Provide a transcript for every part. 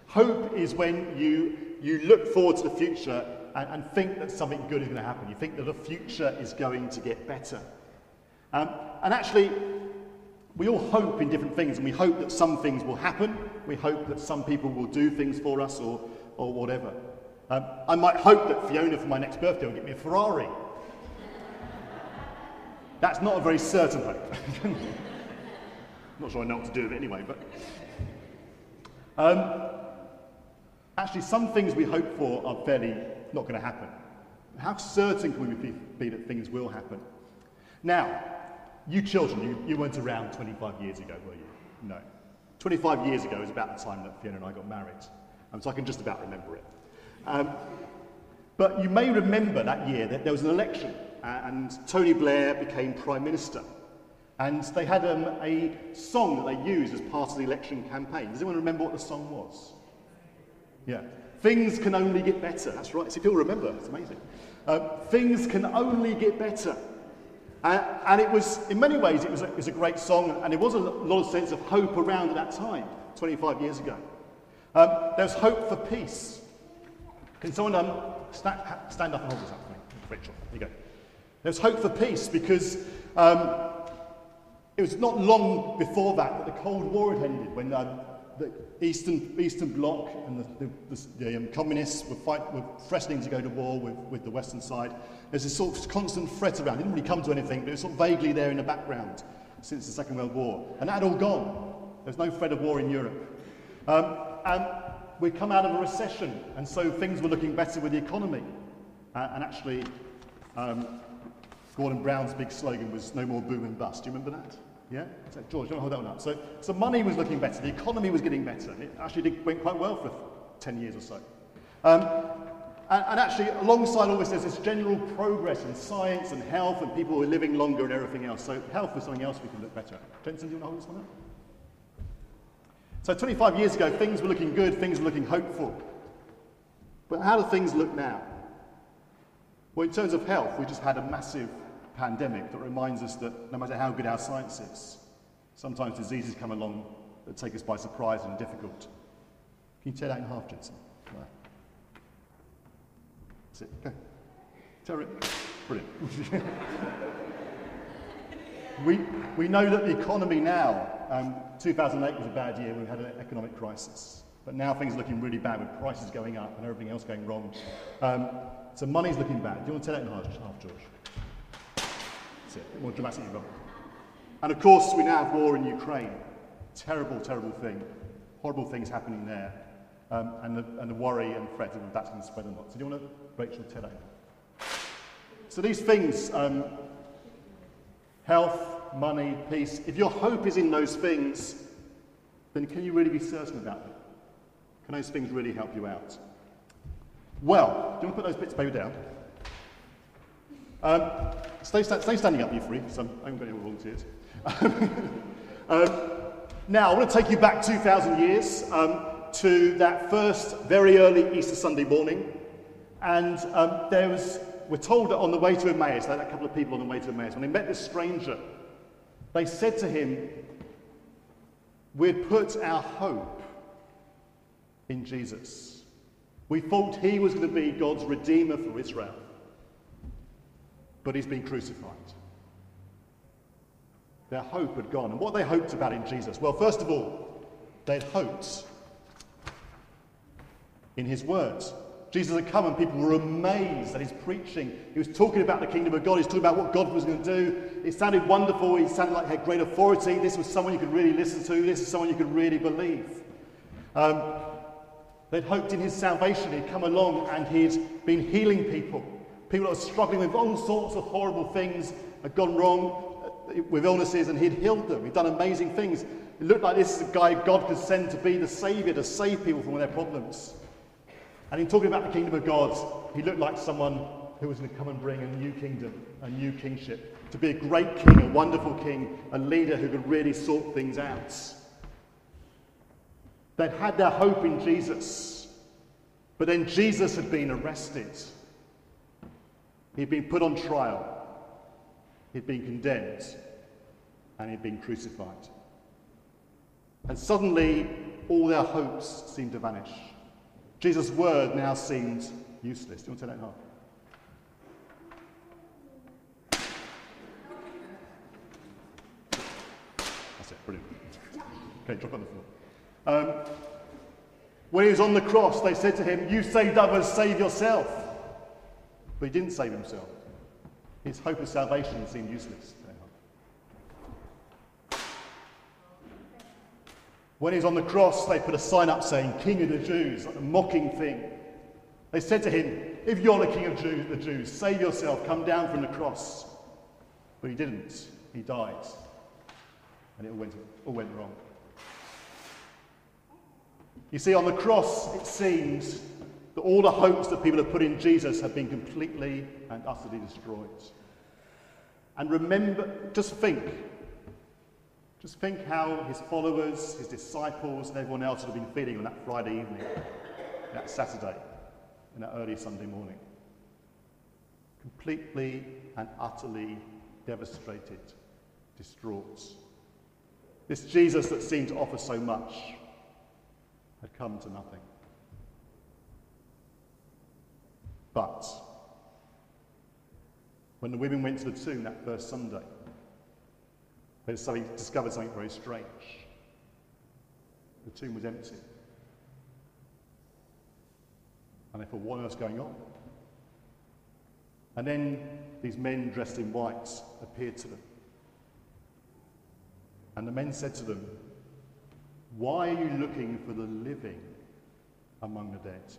Hope is when you look forward to the future and think that something good is going to happen. You think that the future is going to get better. And actually, we all hope in different things, and we hope that some things will happen. We hope that some people will do things for us or whatever. I might hope that Fiona, for my next birthday, will get me a Ferrari. That's not a very certain hope. Not sure I know what to do with it anyway, but... actually, some things we hope for are fairly not going to happen. How certain can we be that things will happen? Now, you children, you weren't around 25 years ago, were you? No. 25 years ago is about the time that Fiona and I got married, so I can just about remember it. But you may remember that year that there was an election, and Tony Blair became Prime Minister. And they had a song that they used as part of the election campaign. Does anyone remember what the song was? Yeah. Things can only get better. That's right. See, people remember. It's amazing. Things can only get better. And it was, in many ways, it was a great song, and there was a lot of sense of hope around at that time, 25 years ago. There's hope for peace. Can someone stand up and hold this up for me? Rachel, here you go. There's hope for peace because it was not long before that the Cold War had ended, when the Eastern Bloc and the communists were threatening to go to war with the Western side. There's this sort of constant threat around. It didn't really come to anything, but it was sort of vaguely there in the background since the Second World War. And that had all gone. There's no threat of war in Europe. And we'd come out of a recession, and so things were looking better with the economy. And actually, Gordon Brown's big slogan was "No more boom and bust." Do you remember that? Yeah? So, George, don't hold that one up. So money was looking better, the economy was getting better, and it actually went quite well for 10 years or so. And actually, alongside all this, there's this general progress in science and health, and people were living longer and everything else. So health was something else we could look better at. Jensen, do you want to hold this one up? So 25 years ago, things were looking good, things were looking hopeful. But how do things look now? Well, in terms of health, we just had a massive pandemic that reminds us that no matter how good our science is, sometimes diseases come along that take us by surprise and are difficult. Can you tear that in half, Jensen? Right. That's it. Okay. Tear it. Brilliant. we know that the economy now, 2008 was a bad year, we had an economic crisis. But now things are looking really bad with prices going up and everything else going wrong. So money's looking bad. Do you want to tear that in half, George? That's it. A bit more dramatic, Rob. And of course, we now have war in Ukraine. Terrible, terrible thing. Horrible things happening there. And the worry and threat of that's going to spread a lot. So do you want to, Rachel, tear that in? So these things, health, money, peace, if your hope is in those things, then can you really be certain about them? Can those things really help you out? Well, do you want to put those bits of paper down? Stay standing up, you three, so I haven't got any volunteers. Now, I want to take you back 2,000 years to that first very early Easter Sunday morning. And we're told that on the way to Emmaus, they had a couple of people on the way to Emmaus, when they met this stranger, they said to him, "We'd put our hope in Jesus. We thought he was going to be God's redeemer for Israel, but he's been crucified." Their hope had gone. And what they hoped about in Jesus? Well, first of all, they'd hoped in his words. Jesus had come and people were amazed at his preaching. He was talking about the kingdom of God. He was talking about what God was going to do. It sounded wonderful. He sounded like he had great authority. This was someone you could really listen to. This is someone you could really believe. They'd hoped in his salvation. He'd come along and he'd been healing people. People that were struggling with all sorts of horrible things had gone wrong with illnesses, and he'd healed them. He'd done amazing things. It looked like this is a guy God could send to be the saviour, to save people from their problems. And in talking about the kingdom of God, he looked like someone who was going to come and bring a new kingdom, a new kingship, to be a great king, a wonderful king, a leader who could really sort things out. They'd had their hope in Jesus, but then Jesus had been arrested. He'd been put on trial. He'd been condemned, and he'd been crucified. And suddenly, all their hopes seemed to vanish. Jesus' word now seemed useless. Do you want to take that in half? That's it, brilliant. Okay, drop on the floor. When he was on the cross, they said to him, "You saved others, save yourself." But he didn't save himself. His hope of salvation seemed useless. When he was on the cross, they put a sign up saying, "King of the Jews," like a mocking thing. They said to him, "If you're the king of the Jews, save yourself, come down from the cross." But he didn't. He died. And it all went wrong. You see, on the cross, it seems that all the hopes that people have put in Jesus have been completely and utterly destroyed. And remember, just think how his followers, his disciples, and everyone else would have been feeling on that Friday evening, that Saturday, and that early Sunday morning. Completely and utterly devastated, distraught. This Jesus that seemed to offer so much had come to nothing. But when the women went to the tomb that first Sunday, they discovered something very strange. The tomb was empty. And they thought, what on earth's going on? And then these men dressed in white appeared to them. And the men said to them, "Why are you looking for the living among the dead?"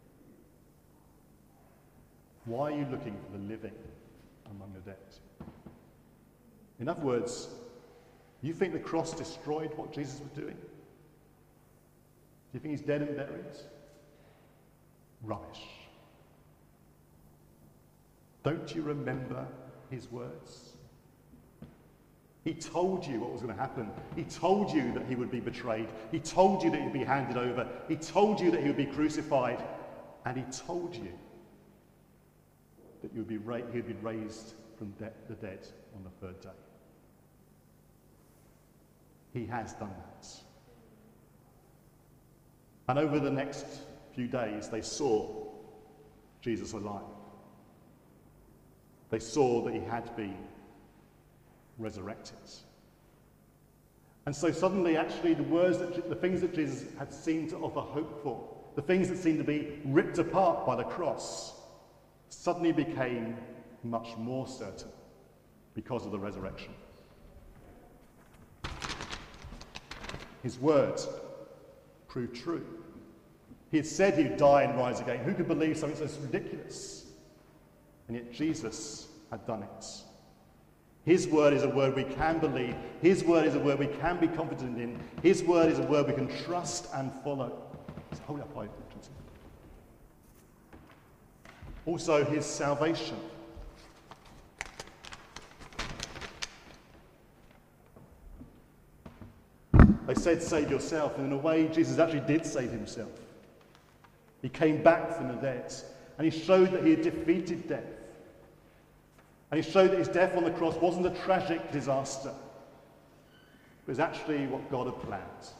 Why are you looking for the living among the dead? In other words, you think the cross destroyed what Jesus was doing? Do you think he's dead and buried? Rubbish. Don't you remember his words? He told you what was going to happen. He told you that he would be betrayed. He told you that he would be handed over. He told you that he would be crucified. And he told you that he would be raised from the dead on the third day. He has done that. And over the next few days, they saw Jesus alive. They saw that he had been resurrected. And so suddenly, actually, the things that Jesus had seemed to offer hope for, the things that seemed to be ripped apart by the cross, suddenly became much more certain because of the resurrection. His word proved true. He had said he would die and rise again. Who could believe something so ridiculous? And yet Jesus had done it. His word is a word we can believe. His word is a word we can be confident in. His word is a word we can trust and follow. So hold up, also his salvation. They said, "Save yourself," and in a way, Jesus actually did save himself. He came back from the dead, and he showed that he had defeated death. And he showed that his death on the cross wasn't a tragic disaster. It was actually what God had planned.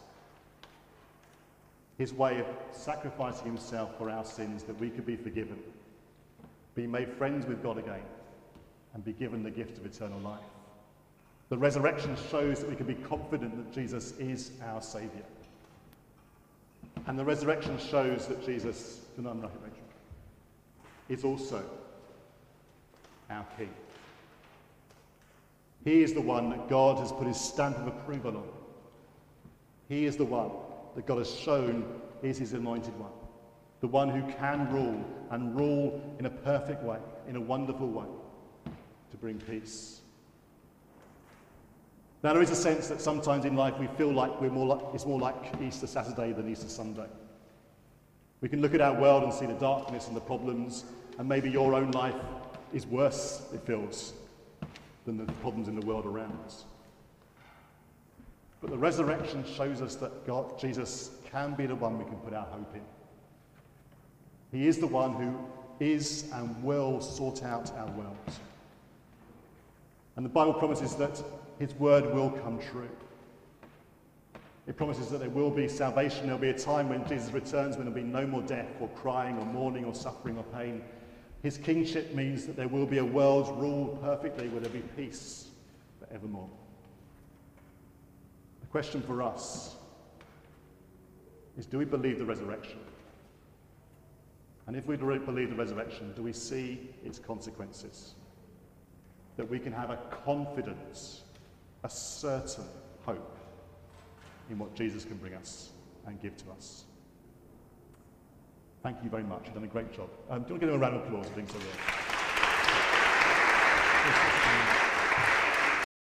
His way of sacrificing himself for our sins that we could be forgiven, be made friends with God again, and be given the gift of eternal life. The resurrection shows that we can be confident that Jesus is our Saviour. And the resurrection shows that Jesus is also our King. He is the one that God has put his stamp of approval on. He is the one that God has shown is his anointed one. The one who can rule, and rule in a perfect way, in a wonderful way, to bring peace. Now, there is a sense that sometimes in life we feel like it's more like Easter Saturday than Easter Sunday. We can look at our world and see the darkness and the problems, and maybe your own life is worse, it feels, than the problems in the world around us. But the resurrection shows us that Jesus can be the one we can put our hope in. He is the one who is and will sort out our world. And the Bible promises that his word will come true. It promises that there will be salvation. There will be a time when Jesus returns when there will be no more death or crying or mourning or suffering or pain. His kingship means that there will be a world ruled perfectly where there will be peace forevermore. The question for us is, do we believe the resurrection? And if we believe the resurrection, do we see its consequences? That we can have a confidence, a certain hope in what Jesus can bring us and give to us. Thank you very much. You've done a great job. Do you want to give them a round of applause? I think so, yeah.